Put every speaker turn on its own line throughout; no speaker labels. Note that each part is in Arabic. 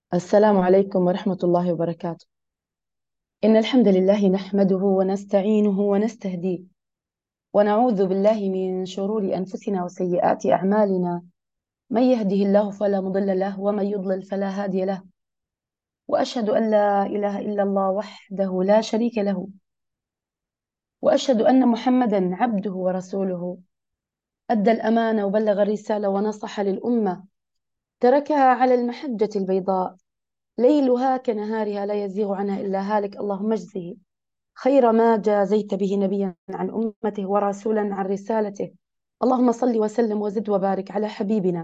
السلام عليكم ورحمة الله وبركاته. إن الحمد لله نحمده ونستعينه ونستهديه ونعوذ بالله من شرور أنفسنا وسيئات أعمالنا. من يهده الله فلا مضل له ومن يضلل فلا هادي له. وأشهد أن لا إله إلا الله وحده لا شريك له، وأشهد أن محمدا عبده ورسوله. أدى الأمانة وبلغ الرسالة ونصح للأمة، تركها على المحجة البيضاء ليلها كنهارها لا يزيغ عنها إلا هالك. اللهم اجزه خير ما جازيت به نبيا عن أمته ورسولا عن رسالته. اللهم صل وسلم وزد وبارك على حبيبنا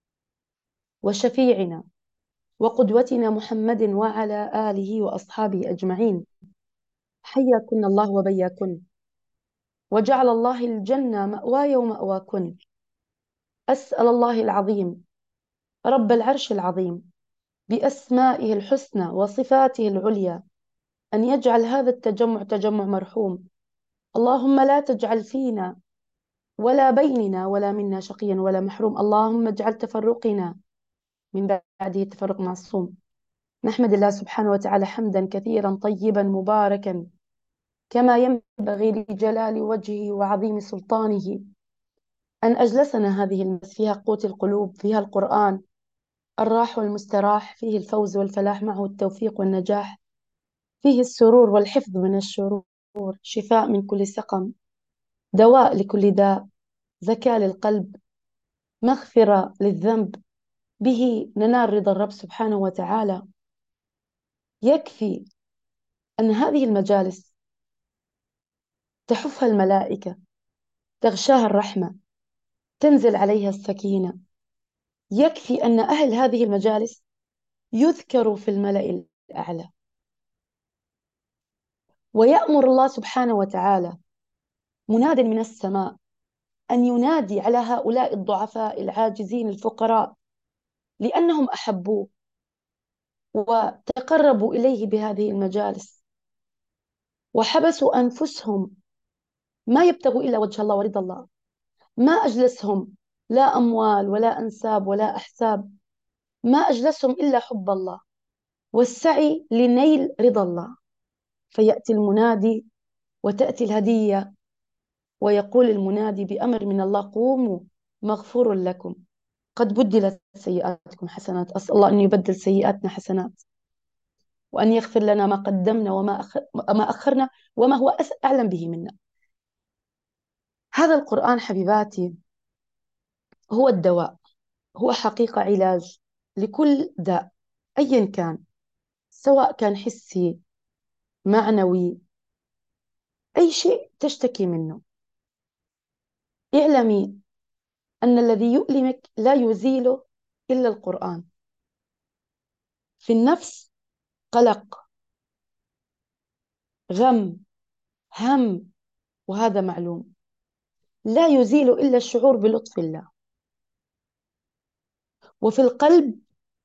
وشفيعنا وقدوتنا محمد وعلى آله وأصحابه أجمعين. حياكن الله وبياكن، وجعل الله الجنة مأواي ومأواكن. أسأل الله العظيم رب العرش العظيم بأسمائه الحسنى وصفاته العليا أن يجعل هذا التجمع تجمع مرحوم. اللهم لا تجعل فينا ولا بيننا ولا منا شقيا ولا محروم. اللهم اجعل تفرقنا من بعده تفرق معصوم. نحمد الله سبحانه وتعالى حمدا كثيرا طيبا مباركا كما ينبغي لجلال وجهه وعظيم سلطانه، أن أجلسنا هذه المجلس فيها قوت القلوب، فيها القرآن الراح والمستراح، فيه الفوز والفلاح معه التوفيق والنجاح، فيه السرور والحفظ من الشرور، شفاء من كل سقم، دواء لكل داء، زكاة للقلب، مغفرة للذنب، به ننال رضا الرب سبحانه وتعالى. يكفي أن هذه المجالس تحفها الملائكة، تغشاها الرحمة، تنزل عليها السكينة. يكفي أن أهل هذه المجالس يذكروا في الملأ الأعلى، ويأمر الله سبحانه وتعالى مناد من السماء أن ينادي على هؤلاء الضعفاء العاجزين الفقراء، لأنهم أحبوه وتقربوا إليه بهذه المجالس وحبسوا أنفسهم، ما يبتغوا إلا وجه الله ورضا الله. ما أجلسهم لا أموال ولا أنساب ولا أحساب، ما أجلسهم إلا حب الله والسعي لنيل رضا الله. فيأتي المنادي وتأتي الهدية، ويقول المنادي بأمر من الله: قوموا مغفور لكم قد بدلت سيئاتكم حسنات. أسأل الله أن يبدل سيئاتنا حسنات، وأن يغفر لنا ما قدمنا ما أخرنا وما هو أعلم به منا. هذا القرآن حبيباتي هو الدواء، هو حقيقة علاج لكل داء أيا كان، سواء كان حسي معنوي، أي شيء تشتكي منه. اعلمي أن الذي يؤلمك لا يزيله إلا القرآن. في النفس قلق، غم، هم، وهذا معلوم، لا يزيل إلا الشعور بلطف الله. وفي القلب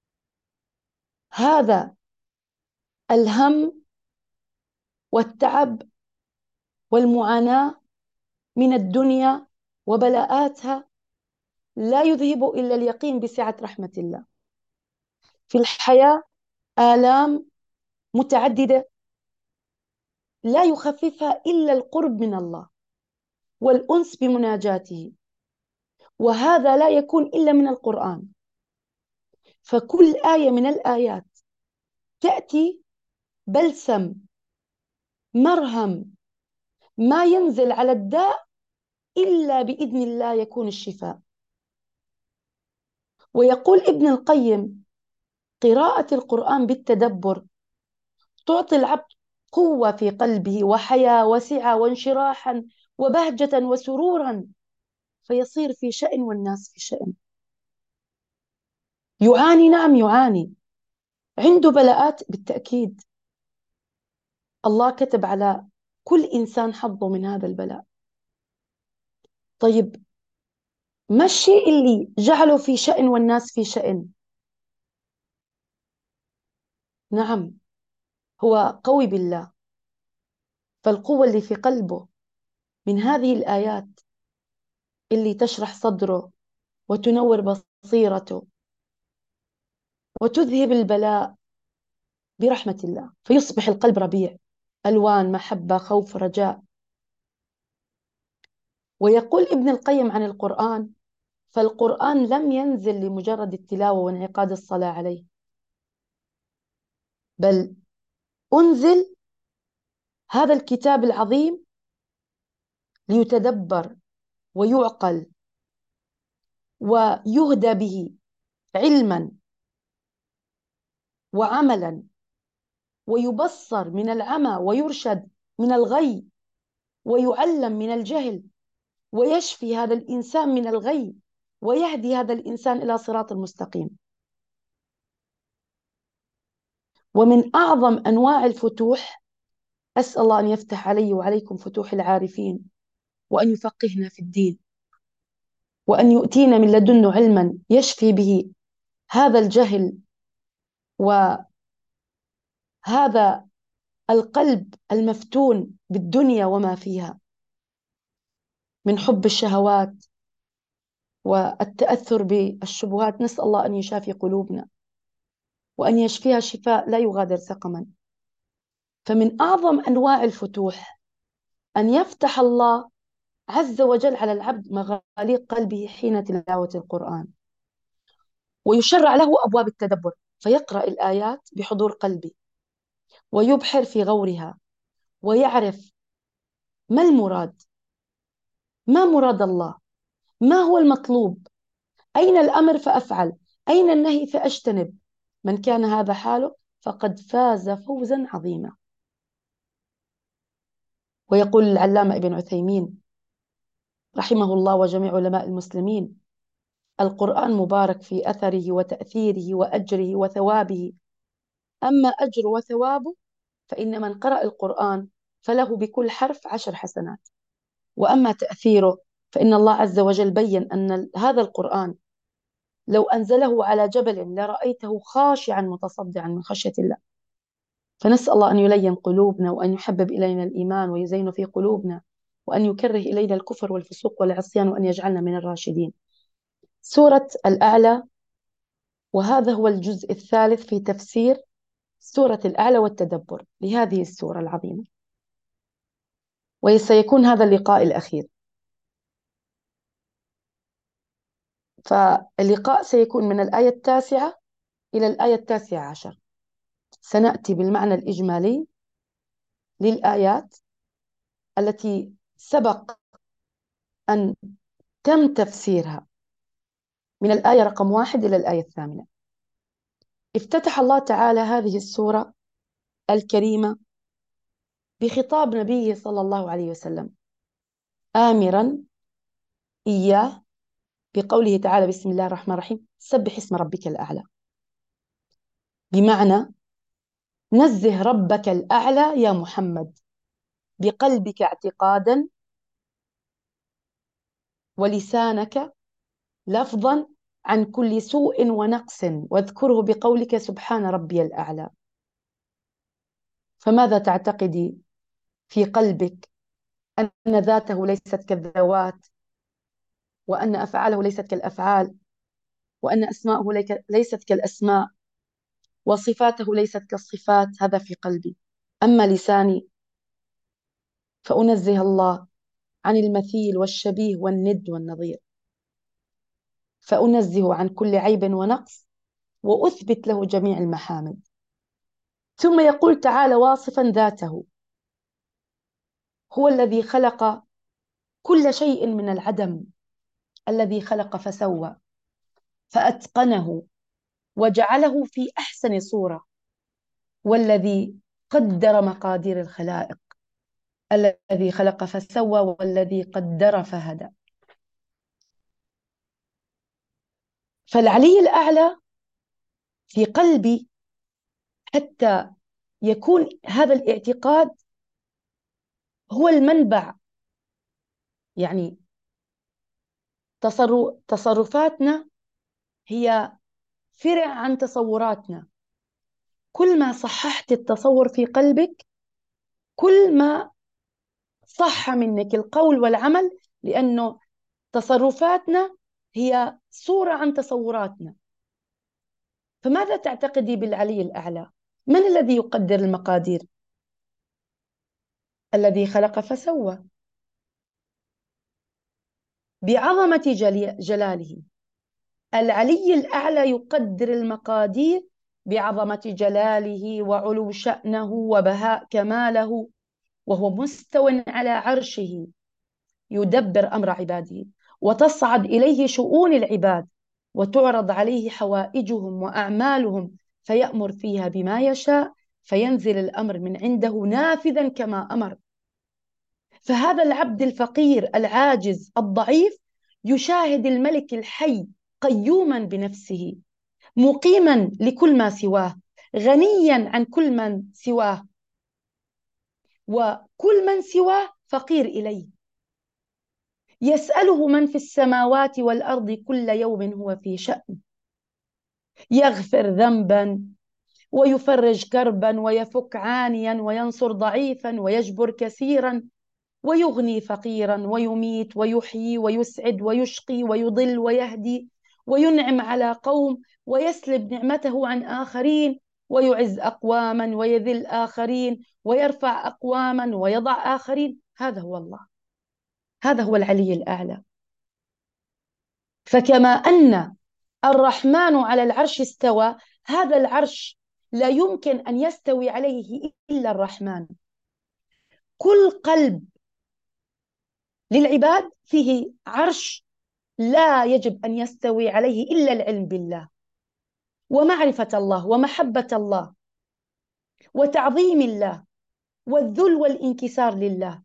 هذا الهم والتعب والمعاناة من الدنيا وبلاءاتها لا يذهب إلا اليقين بسعة رحمة الله. في الحياة آلام متعددة لا يخففها إلا القرب من الله والأنس بمناجاته، وهذا لا يكون إلا من القرآن. فكل آية من الآيات تأتي بلسم، مرهم، ما ينزل على الداء إلا بإذن الله يكون الشفاء. ويقول ابن القيم: قراءة القرآن بالتدبر تعطي العبد قوة في قلبه وحياة وسعة وانشراحا وبهجة وسرورا، فيصير في شأن والناس في شأن. يعاني، نعم يعاني، عنده بلاءات بالتأكيد، الله كتب على كل إنسان حظه من هذا البلاء. طيب، ما الشيء اللي جعله في شأن والناس في شأن؟ نعم، هو قوي بالله، فالقوة اللي في قلبه من هذه الآيات اللي تشرح صدره وتنور بصيرته وتذهب البلاء برحمة الله، فيصبح القلب ربيع، ألوان محبة خوف رجاء. ويقول ابن القيم عن القرآن: فالقرآن لم ينزل لمجرد التلاوة وانعقاد الصلاة عليه، بل أنزل هذا الكتاب العظيم ليتدبر ويعقل ويهدى به علما وعملا، ويبصر من العمى ويرشد من الغي، ويعلم من الجهل، ويشفي هذا الإنسان من الغي، ويهدي هذا الإنسان إلى صراط المستقيم. ومن أعظم أنواع الفتوح، أسأل الله أن يفتح علي وعليكم فتوح العارفين، وأن يفقهنا في الدين، وأن يؤتينا من لدنه علما يشفي به هذا الجهل وهذا القلب المفتون بالدنيا وما فيها من حب الشهوات والتأثر بالشبهات. نسأل الله أن يشافي قلوبنا وأن يشفيها شفاء لا يغادر سقما. فمن أعظم أنواع الفتوح أن يفتح الله عز وجل على العبد مغاليق قلبه حين تلاوة القرآن، ويشرع له أبواب التدبر، فيقرأ الآيات بحضور قلبي، ويبحر في غورها، ويعرف ما المراد، ما مراد الله، ما هو المطلوب، أين الأمر فأفعل، أين النهي فأجتنب. من كان هذا حاله فقد فاز فوزا عظيما. ويقول العلامة ابن عثيمين رحمه الله وجميع علماء المسلمين: القرآن مبارك في أثره وتأثيره وأجره وثوابه. أما أجر وثوابه فإن من قرأ القرآن فله بكل حرف 10 حسنات. وأما تأثيره فإن الله عز وجل بين أن هذا القرآن لو أنزله على جبل لرأيته خاشعا متصدعا من خشية الله. فنسأل الله أن يلين قلوبنا، وأن يحبب إلينا الإيمان ويزين في قلوبنا، وأن يكره إلينا الكفر والفسوق والعصيان، وأن يجعلنا من الراشدين. سورة الأعلى، وهذا هو الجزء الثالث في تفسير سورة الأعلى والتدبر لهذه السورة العظيمة، وسيكون هذا اللقاء الأخير. فاللقاء سيكون من الآية 9 إلى الآية 19. سنأتي بالمعنى الإجمالي للآيات التي سبق أن تم تفسيرها من الآية رقم 1 إلى الآية 8. افتتح الله تعالى هذه السورة الكريمة بخطاب نبيه صلى الله عليه وسلم، آمرا إياه بقوله تعالى: بسم الله الرحمن الرحيم، سبح اسم ربك الأعلى. بمعنى نزه ربك الأعلى يا محمد بقلبك اعتقادا، ولسانك لفظا، عن كل سوء ونقص، واذكره بقولك سبحان ربي الأعلى. فماذا تعتقدي في قلبك؟ أن ذاته ليست كالذوات، وأن أفعاله ليست كالأفعال، وأن أسماءه ليست كالأسماء، وصفاته ليست كالصفات. هذا في قلبي. أما لساني فأنزه الله عن المثيل والشبيه والند والنظير، فأنزه عن كل عيب ونقص، وأثبت له جميع المحامد. ثم يقول تعالى واصفا ذاته: هو الذي خلق كل شيء من العدم، الذي خلق فسوى فأتقنه وجعله في أحسن صورة، والذي قدر مقادير الخلائق، الذي خلق فسوى والذي قدر فهدى. فالعلي الأعلى في قلبي حتى يكون هذا الاعتقاد هو المنبع. يعني تصرفاتنا هي فرع عن تصوراتنا. كل ما صححت التصور في قلبك كل ما صح منك القول والعمل، لأنه تصرفاتنا هي صورة عن تصوراتنا. فماذا تعتقدي بالعلي الأعلى؟ من الذي يقدر المقادير؟ الذي خلق فسوى، بعظمة جلاله. العلي الأعلى يقدر المقادير بعظمة جلاله وعلو شأنه وبهاء كماله، وهو مستو على عرشه يدبر أمر عباده، وتصعد إليه شؤون العباد، وتعرض عليه حوائجهم وأعمالهم، فيأمر فيها بما يشاء، فينزل الأمر من عنده نافذا كما أمر. فهذا العبد الفقير العاجز الضعيف يشاهد الملك الحي قيوما بنفسه، مقيما لكل ما سواه، غنيا عن كل من سواه، وكل من سواه فقير إليه. يسأله من في السماوات والأرض كل يوم هو في شأن، يغفر ذنبا ويفرج كربا ويفك عانيا وينصر ضعيفا ويجبر كثيرا ويغني فقيرا ويميت ويحيي ويسعد ويشقي ويضل ويهدي وينعم على قوم ويسلب نعمته عن آخرين، ويعز أقواما ويذل آخرين، ويرفع أقواما ويضع آخرين. هذا هو الله، هذا هو العلي الأعلى. فكما أن الرحمن على العرش استوى، هذا العرش لا يمكن أن يستوي عليه إلا الرحمن. كل قلب للعباد فيه عرش لا يجب أن يستوي عليه إلا العلم بالله ومعرفة الله ومحبة الله وتعظيم الله والذل والانكسار لله.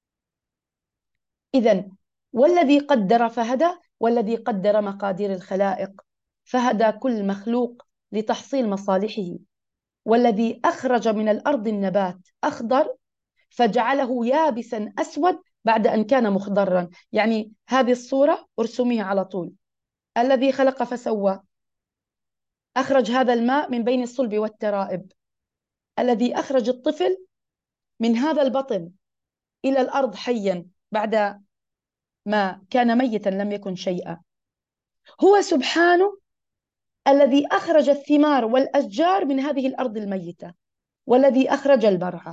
إذن والذي قدر فهدى، والذي قدر مقادير الخلائق فهدى كل مخلوق لتحصيل مصالحه، والذي أخرج من الأرض النبات أخضر فجعله يابسا أسود بعد أن كان مخضرا. يعني هذه الصورة ارسميها على طول. الذي خلق فسوى، أخرج هذا الماء من بين الصلب والترائب. الذي أخرج الطفل من هذا البطن إلى الأرض حيا بعد ما كان ميتا لم يكن شيئا. هو سبحانه الذي أخرج الثمار والأشجار من هذه الأرض الميتة، والذي أخرج المرعى.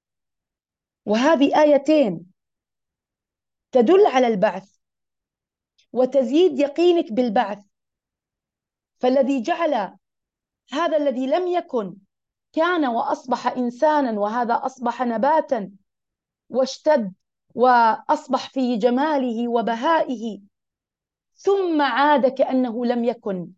وهذه آيتين تدل على البعث وتزيد يقينك بالبعث. فالذي جعل هذا الذي لم يكن كان وأصبح إنسانا، وهذا أصبح نباتا واشتد وأصبح في جماله وبهائه، ثم عاد كأنه لم يكن،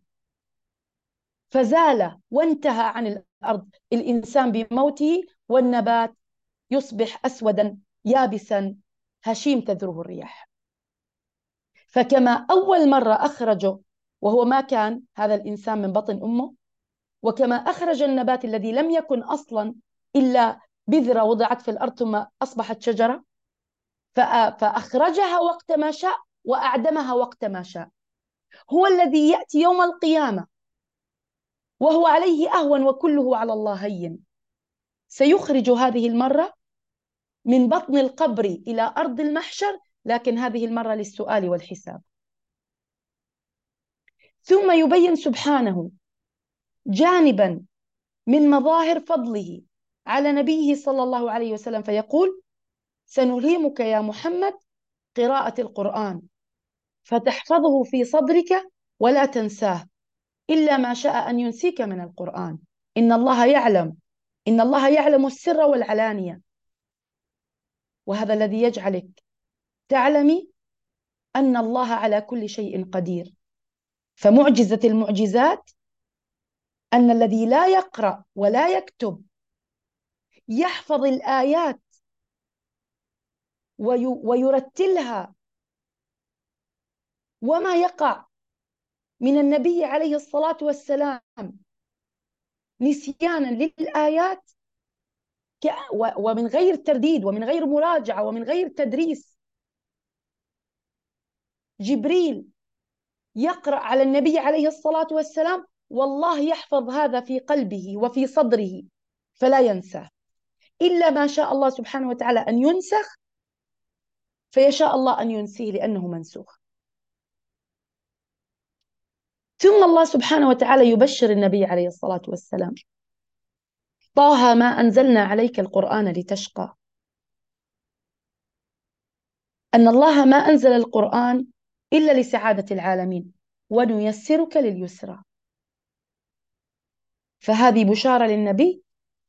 فزال وانتهى عن الأرض الإنسان بموته، والنبات يصبح أسودا يابسا هشيم تذروه الرياح. فكما أول مرة أخرجه وهو ما كان هذا الإنسان من بطن أمه، وكما أخرج النبات الذي لم يكن أصلا إلا بذرة وضعت في الأرض ثم أصبحت شجرة، فأخرجها وقت ما شاء وأعدمها وقت ما شاء. هو الذي يأتي يوم القيامة وهو عليه أهون وكله على الله هين، سيخرج هذه المرة من بطن القبر إلى أرض المحشر، لكن هذه المرة للسؤال والحساب. ثم يبين سبحانه جانبا من مظاهر فضله على نبيه صلى الله عليه وسلم فيقول: سنلهمك يا محمد قراءة القرآن فتحفظه في صدرك ولا تنساه إلا ما شاء أن ينسيك من القرآن. إن الله يعلم، إن الله يعلم السر والعلانية. وهذا الذي يجعلك تعلمي أن الله على كل شيء قدير. فمعجزة المعجزات أن الذي لا يقرأ ولا يكتب يحفظ الآيات ويرتلها، وما يقع من النبي عليه الصلاة والسلام نسيانا للآيات ومن غير ترديد ومن غير مراجعة ومن غير تدريس. جبريل يقرأ على النبي عليه الصلاة والسلام، والله يحفظ هذا في قلبه وفي صدره فلا ينساه إلا ما شاء الله سبحانه وتعالى أن ينسخ، فيشاء الله أن ينسيه لأنه منسوخ. ثم الله سبحانه وتعالى يبشر النبي عليه الصلاة والسلام: طه ما أنزلنا عليك القرآن لتشقى. أن الله ما أنزل القرآن إلا لسعادة العالمين، ونيسرك لليسرى. فهذه بشارة للنبي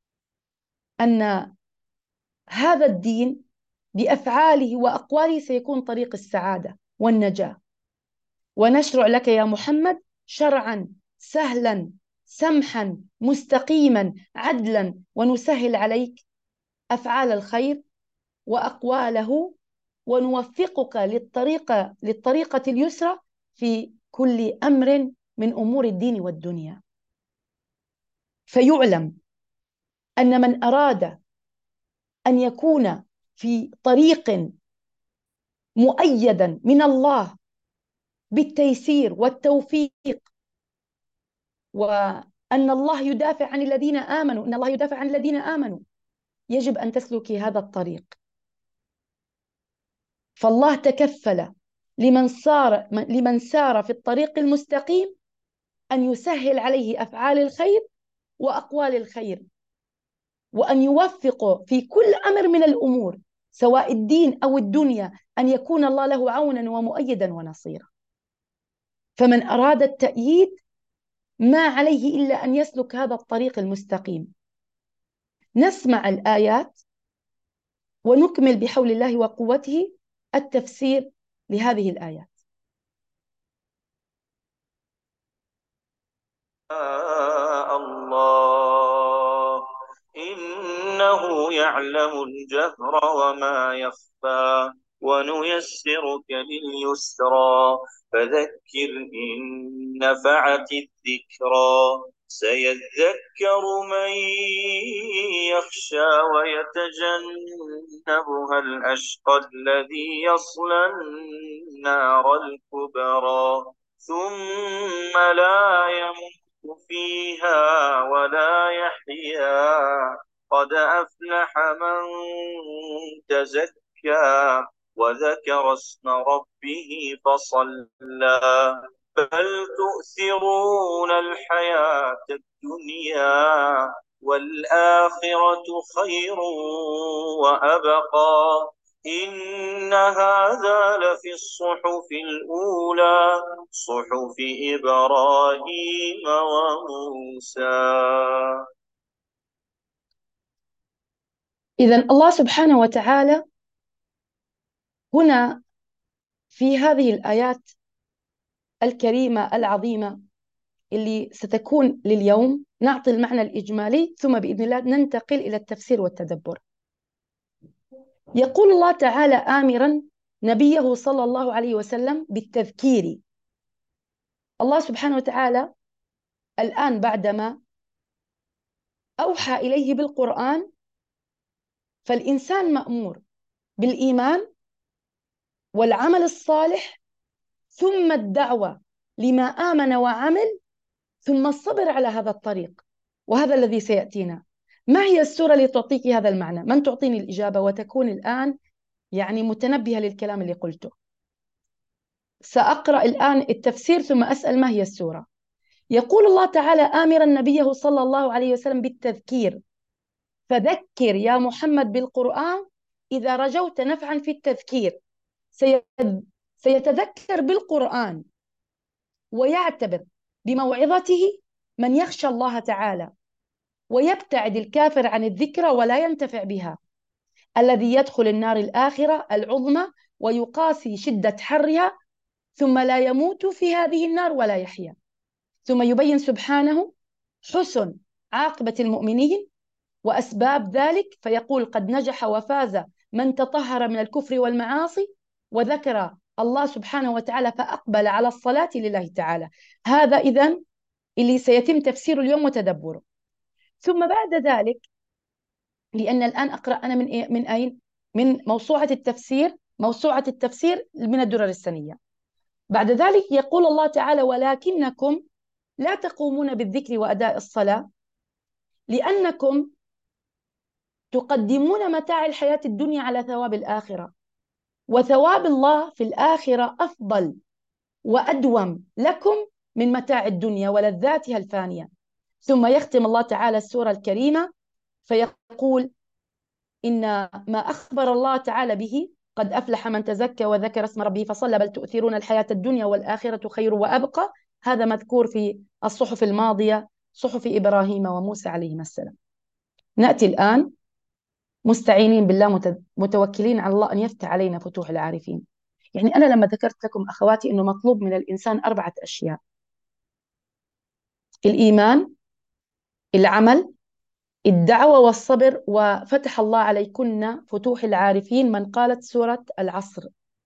أن هذا الدين بأفعاله وأقواله سيكون طريق السعادة والنجاة. ونشرع لك يا محمد شرعا سهلا سمحا مستقيما عدلا، ونسهل عليك أفعال الخير وأقواله، ونوفقك للطريقة اليسرى في كل أمر من أمور الدين والدنيا. فيعلم أن من أراد أن يكون في طريق مؤيدا من الله بالتيسير والتوفيق، وأن الله يدافع عن الذين آمنوا، إن الله يدافع عن الذين آمنوا، يجب أن تسلكي هذا الطريق. فالله تكفل لمن سار في الطريق المستقيم أن يسهل عليه أفعال الخير وأقوال الخير، وأن يوفق في كل أمر من الأمور سواء الدين أو الدنيا، أن يكون الله له عونا ومؤيدا ونصيرا. فمن أراد التأييد ما عليه إلا أن يسلك هذا الطريق المستقيم. نسمع الآيات ونكمل بحول الله وقوته التفسير لهذه الآيات.
الله إنه يعلم الجهر وما يخفى ونيسرك لليسرى فذكر إن نفعت الذكرى سيذكر من يخشى ويتجنبها الأشقى الذي يصلى النار الكبرى ثم لا يموت فيها ولا يحيا قد أفلح من تزكى وذكر اسم ربه فصلى بل تؤثرون الحياة الدنيا والآخرة خير وأبقى إن هذا لفي الصحف الأولى صحف إبراهيم وموسى.
إذن الله سبحانه وتعالى هنا في هذه الآيات الكريمة العظيمة اللي ستكون لليوم نعطي المعنى الإجمالي، ثم بإذن الله ننتقل إلى التفسير والتدبر. يقول الله تعالى آمرا نبيه صلى الله عليه وسلم بالتذكير. الله سبحانه وتعالى الآن بعدما أوحى إليه بالقرآن، فالإنسان مأمور بالإيمان والعمل الصالح، ثم الدعوة لما آمن وعمل، ثم الصبر على هذا الطريق. وهذا الذي سيأتينا. ما هي السورة اللي تعطيك هذا المعنى؟ من تعطيني الإجابة وتكون الآن يعني متنبهة للكلام اللي قلته؟ سأقرأ الآن التفسير ثم أسأل ما هي السورة. يقول الله تعالى آمرا نبيه صلى الله عليه وسلم بالتذكير: فذكر يا محمد بالقرآن إذا رجوت نفعا في التذكير. سيتذكر بالقرآن ويعتبر بموعظته من يخشى الله تعالى، ويبتعد الكافر عن الذكرى ولا ينتفع بها، الذي يدخل النار الآخرة العظمى ويقاسي شدة حرها، ثم لا يموت في هذه النار ولا يحيا. ثم يبين سبحانه حسن عاقبة المؤمنين وأسباب ذلك، فيقول: قد نجح وفاز من تطهر من الكفر والمعاصي. وذكر الله سبحانه وتعالى فأقبل على الصلاة لله تعالى. هذا إذن اللي سيتم تفسيره اليوم وتدبره. ثم بعد ذلك، لأن الآن أقرأ أنا من أين؟ من موسوعة التفسير من الدرر السنية. بعد ذلك يقول الله تعالى: ولكنكم لا تقومون بالذكر وأداء الصلاة لأنكم تقدمون متاع الحياة الدنيا على ثواب الآخرة، وثواب الله في الآخرة أفضل وأدوم لكم من متاع الدنيا ولذاتها الفانية. ثم يختم الله تعالى السورة الكريمة فيقول: إن ما أخبر الله تعالى به: قد أفلح من تزكى وذكر اسم ربه فصلى بل تؤثرون الحياة الدنيا والآخرة خير وأبقى. هذا مذكور في الصحف الماضية، صحف إبراهيم وموسى عليهما السلام. نأتي الآن مستعينين بالله متوكلين على الله أن يفتح علينا فتوح العارفين. يعني أنا لما ذكرت لكم أخواتي أنه مطلوب من الإنسان 4 أشياء: الإيمان، العمل، الدعوة والصبر. وفتح الله عليكن فتوح العارفين من قالت سورة العصر،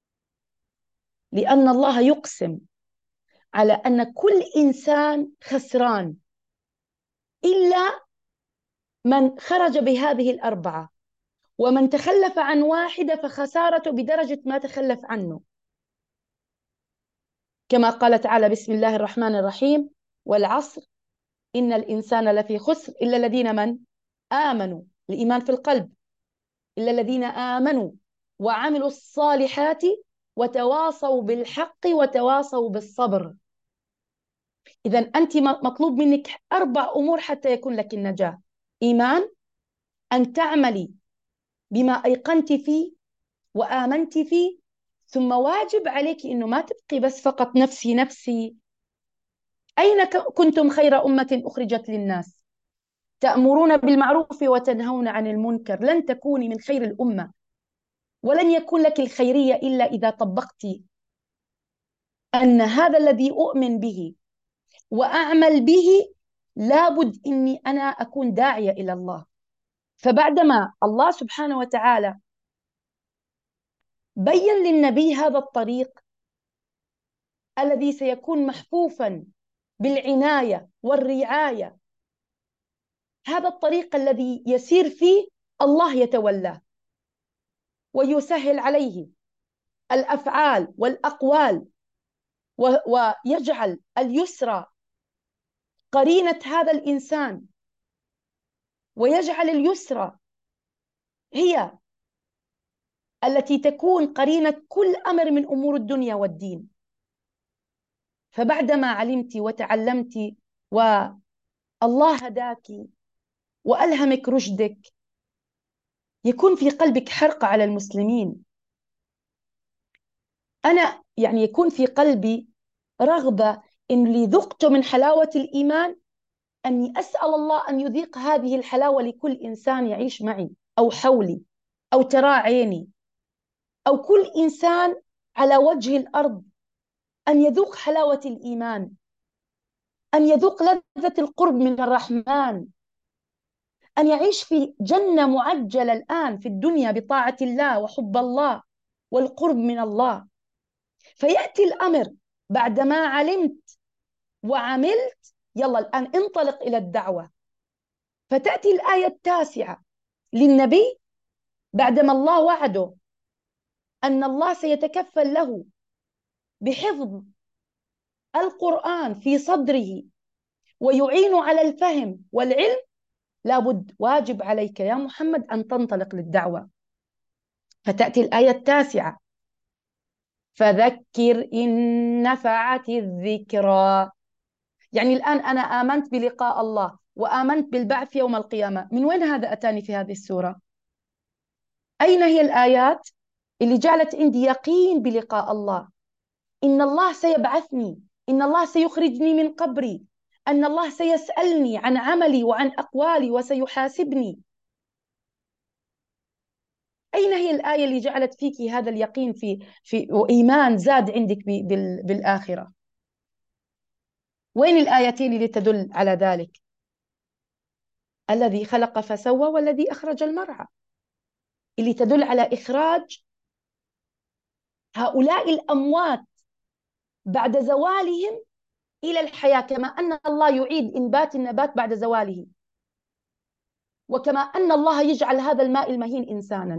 لأن الله يقسم على أن كل إنسان خسران إلا من خرج بهذه ال4، ومن تخلف عن واحدة فخسارته بدرجة ما تخلف عنه، كما قال تعالى: بسم الله الرحمن الرحيم: والعصر إن الإنسان لفي خسر إلا الذين من آمنوا، الإيمان في القلب، إلا الذين آمنوا وعملوا الصالحات وتواصوا بالحق وتواصوا بالصبر. إذا أنت مطلوب منك 4 أمور حتى يكون لك النجاة: إيمان، أن تعملي بما أيقنت فيه وآمنت فيه، ثم واجب عليك إنه ما تبقي بس فقط نفسي نفسي. أين كنتم خير أمة أخرجت للناس تأمرون بالمعروف وتنهون عن المنكر. لن تكوني من خير الأمة، ولن يكون لك الخيرية إلا إذا طبقت أن هذا الذي أؤمن به وأعمل به لابد إني أنا أكون داعية إلى الله. فبعدما الله سبحانه وتعالى بين للنبي هذا الطريق الذي سيكون محفوفا بالعناية والرعاية، هذا الطريق الذي يسير فيه الله يتولاه ويسهل عليه الأفعال والأقوال، ويجعل اليسرى قرينة هذا الإنسان، ويجعل اليسرى هي التي تكون قرينة كل أمر من أمور الدنيا والدين. فبعدما علمت وتعلمت والله هداك وألهمك رشدك، يكون في قلبك حرقة على المسلمين. أنا يعني يكون في قلبي رغبة إن اللي ذقت من حلاوة الإيمان أني أسأل الله أن يذيق هذه الحلاوة لكل إنسان يعيش معي أو حولي أو ترى عيني، أو كل إنسان على وجه الأرض، أن يذوق حلاوة الإيمان، أن يذوق لذة القرب من الرحمن، أن يعيش في جنة معجلة الآن في الدنيا بطاعة الله وحب الله والقرب من الله. فيأتي الأمر بعدما علمت وعملت، يلا الآن انطلق إلى الدعوة. فتأتي الآية التاسعة للنبي بعدما الله وعده أن الله سيتكفل له بحفظ القرآن في صدره ويعين على الفهم والعلم. لابد واجب عليك يا محمد أن تنطلق للدعوة. فتأتي الآية التاسعة: فذكر إن نفعت الذكرى. يعني الآن أنا آمنت بلقاء الله وآمنت بالبعث يوم القيامة. من وين هذا أتاني في هذه السورة؟ أين هي الآيات اللي جعلت عندي يقين بلقاء الله؟ إن الله سيبعثني، إن الله سيخرجني من قبري، أن الله سيسألني عن عملي وعن أقوالي وسيحاسبني. أين هي الآية اللي جعلت فيك هذا اليقين في وإيمان زاد عندك بالآخرة؟ وين الآيتين اللي تدل على ذلك؟ الذي خلق فسوى والذي أخرج المرعى، اللي تدل على إخراج هؤلاء الأموات بعد زوالهم إلى الحياة، كما أن الله يعيد إنبات النبات بعد زواله، وكما أن الله يجعل هذا الماء المهين إنسانا.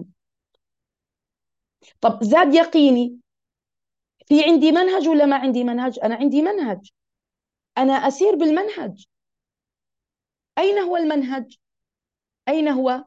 طب زاد يقيني. في عندي منهج ولا ما عندي منهج؟ أنا عندي منهج، أنا أسير بالمنهج. أين هو المنهج؟ أين هو؟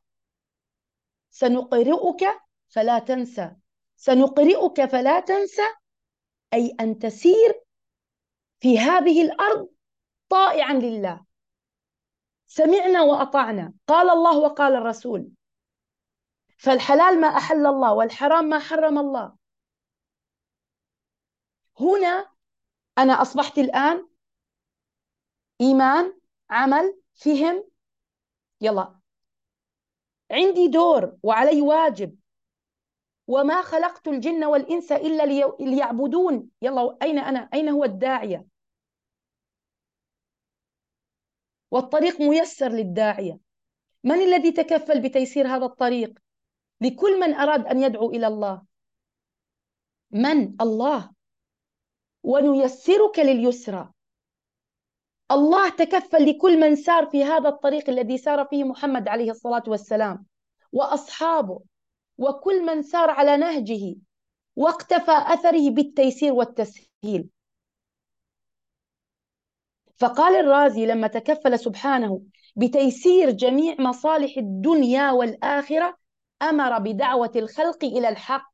سنقرئك فلا تنسى. سنقرئك فلا تنسى، أي أن تسير في هذه الأرض طائعا لله، سمعنا وأطعنا، قال الله وقال الرسول. فالحلال ما أحل الله والحرام ما حرم الله. هنا أنا أصبحت الآن إيمان، عمل، فهم، يلا عندي دور وعلي واجب. وما خلقت الجن والإنس إلا ليعبدون. يلا أين أنا؟ أين هو الداعية؟ والطريق ميسر للداعية. من الذي تكفل بتيسير هذا الطريق لكل من أراد أن يدعو إلى الله؟ من؟ الله. ونيسرك لليسرى. الله تكفل لكل من سار في هذا الطريق الذي سار فيه محمد عليه الصلاة والسلام وأصحابه، وكل من سار على نهجه واقتفى أثره بالتيسير والتسهيل. فقال الرازي لما تكفل سبحانه بتيسير جميع مصالح الدنيا والآخرة، أمر بدعوة الخلق إلى الحق.